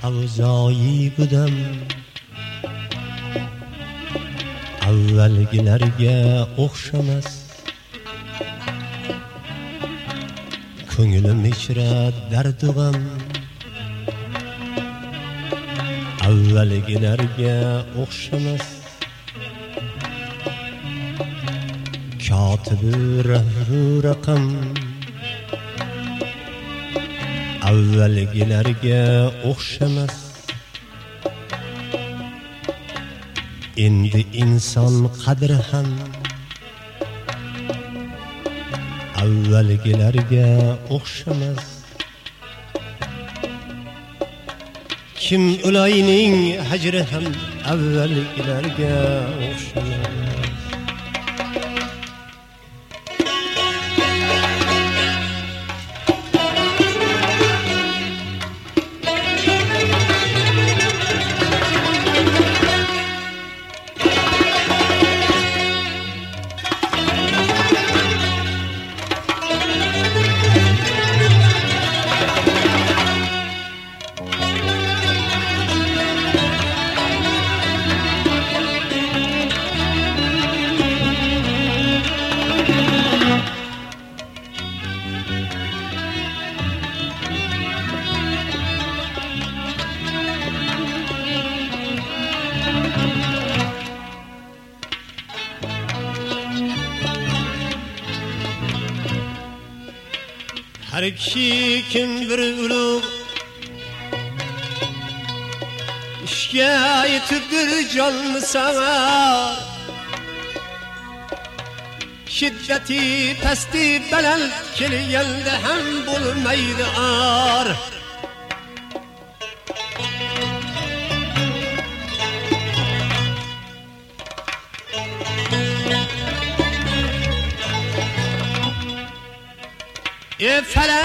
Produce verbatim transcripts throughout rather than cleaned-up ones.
avzoyi budam avvalgilarga o'xshamas. Ko'nglim ichra dardu g'am avvalgilarga o'xshamas. Kotibi rahru raqam avvalgilarga o'xshamas. Endi inson qadri ham avvalgilarga o'xshamas. Kim ulayning hajri ham avvalgilarga o'xshamas. Her kishi kim bir ulug' ishga yetibdir jonni savar. Shiddati pasti baland kelganda ham bo'lmaydi ar. E felek,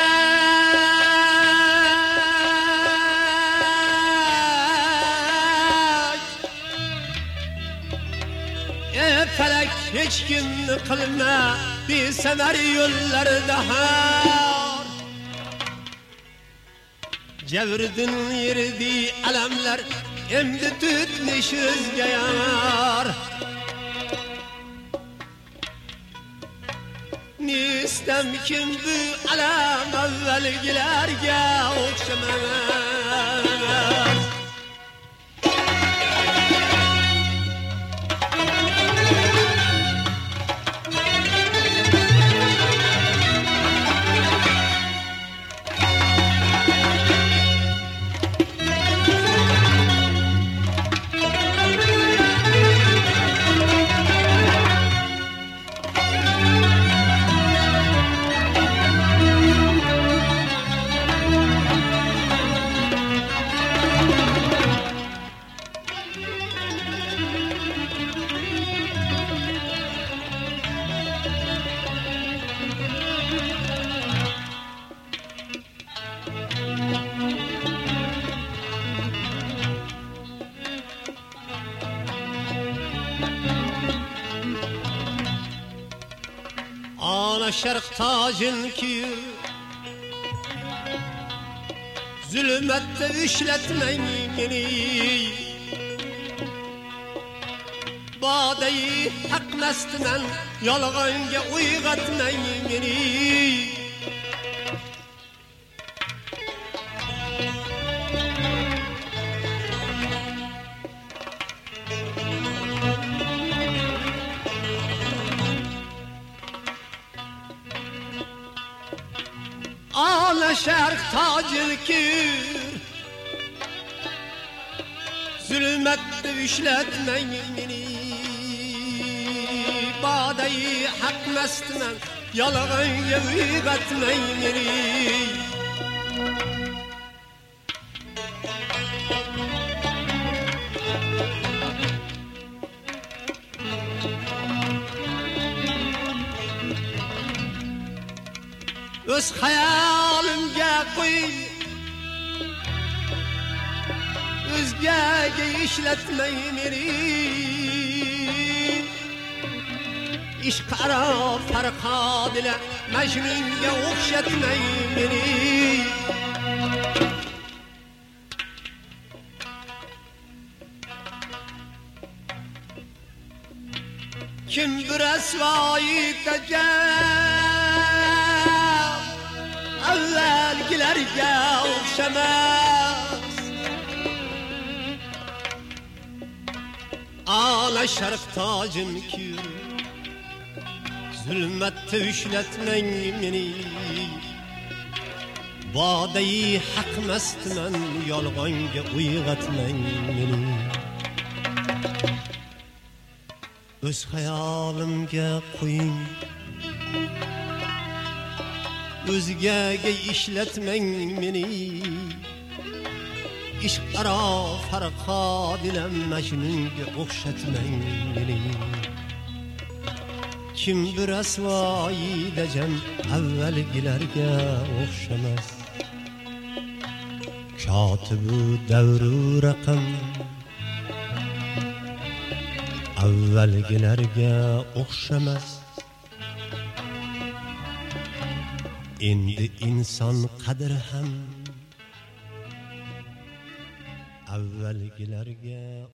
e felek hiç kimni qilma besamar yo'llarda har. Javrdin yerdi alamlar endi tutmish o'zga yar. Nistem kim bu alam avvalgilarga o'xshamas. Ana şark tacın ki zulmette işletmeyin beni. Badeyi hak nestimen yalğanga uygatmayın beni. Ana şark tacıl ki zulmette işletmeyin beni. Badeyi hak nestimen yalğanga uygatmayın beni. Öz hayalimga qo'y, o'zgaga ishlatmay meni. Ish qaro farqodila Majnunga o'xshatmay meni. kim bir esvayı tecem evvelgilerge okşamaz. Ana şerif tacım ki zulmette üşletmen meni, Badeyi haq mestmen yolg'onga uyg'otmang meni. O'z xayolimga qo'ying, o'zgaga ishlatmang meni. Ishq aro farqod ilam Majnunga o'xshatmang meni. Kim bir asvoyi dajam avvalgilarga o'xshamas. Kotibu davru raqam avvalgilarga o'xshamas. Endi inson qadri ham avvalgilarga